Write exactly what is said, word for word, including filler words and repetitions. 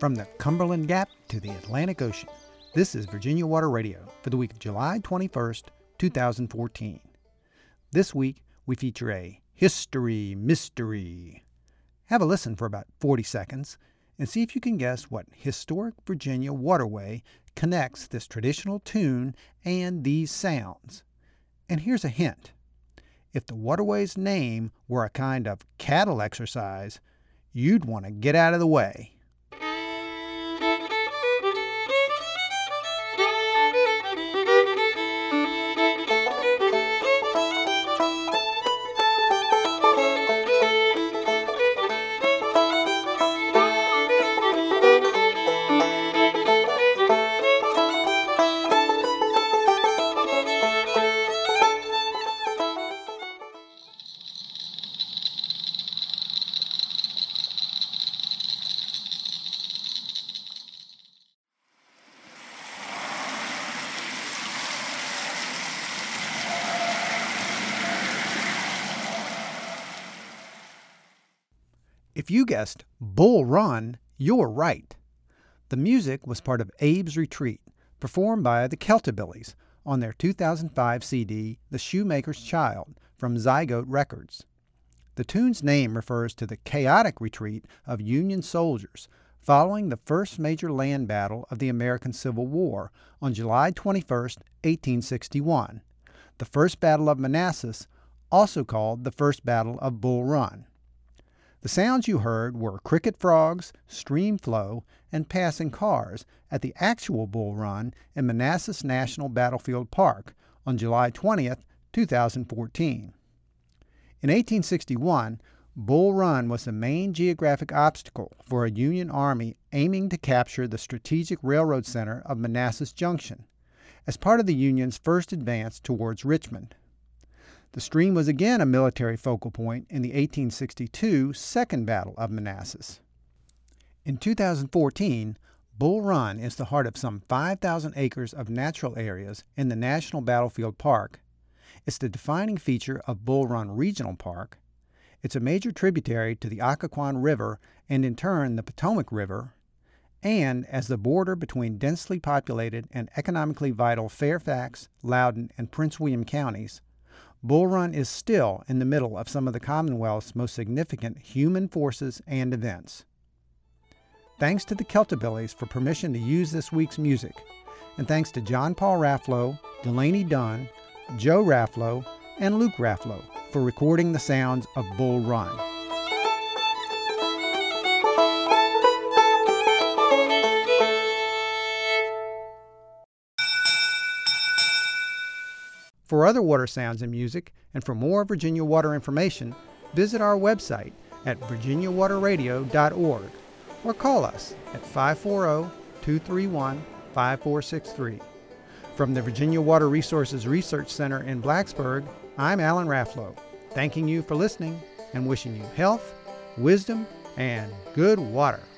From the Cumberland Gap to the Atlantic Ocean, this is Virginia Water Radio for the week of July twenty-first, two thousand fourteen. This week, we feature a History Mystery. Have a listen for about forty seconds and see if you can guess what historic Virginia waterway connects this traditional tune and these sounds. And here's a hint. If the waterway's name were a kind of cattle exercise, you'd want to get out of the way. If you guessed Bull Run, you're right. The music was part of Abe's Retreat, performed by the Celtibillies on their two thousand five C D, The Shoemaker's Child, from Zygote Records. The tune's name refers to the chaotic retreat of Union soldiers following the first major land battle of the American Civil War on July twenty-first, eighteen sixty-one, the First Battle of Manassas, also called the First Battle of Bull Run. The sounds you heard were cricket frogs, stream flow, and passing cars at the actual Bull Run in Manassas National Battlefield Park on July twentieth, two thousand fourteen. In eighteen sixty-one, Bull Run was the main geographic obstacle for a Union army aiming to capture the strategic railroad center of Manassas Junction as part of the Union's first advance towards Richmond. The stream was again a military focal point in the eighteen sixty-two Second Battle of Manassas. In two thousand fourteen, Bull Run is the heart of some five thousand acres of natural areas in the National Battlefield Park. It's the defining feature of Bull Run Regional Park. It's a major tributary to the Occoquan River and in turn the Potomac River. And as the border between densely populated and economically vital Fairfax, Loudoun, and Prince William counties, Bull Run is still in the middle of some of the Commonwealth's most significant human forces and events. Thanks to the Celtibillies for permission to use this week's music, and thanks to John Paul Rafflo, Delaney Dunn, Joe Rafflo, and Luke Rafflo for recording the sounds of Bull Run. For other water sounds and music, and for more Virginia Water information, visit our website at virginia water radio dot org or call us at five four zero, two three one, five four six three. From the Virginia Water Resources Research Center in Blacksburg, I'm Alan Rafflo, thanking you for listening and wishing you health, wisdom, and good water.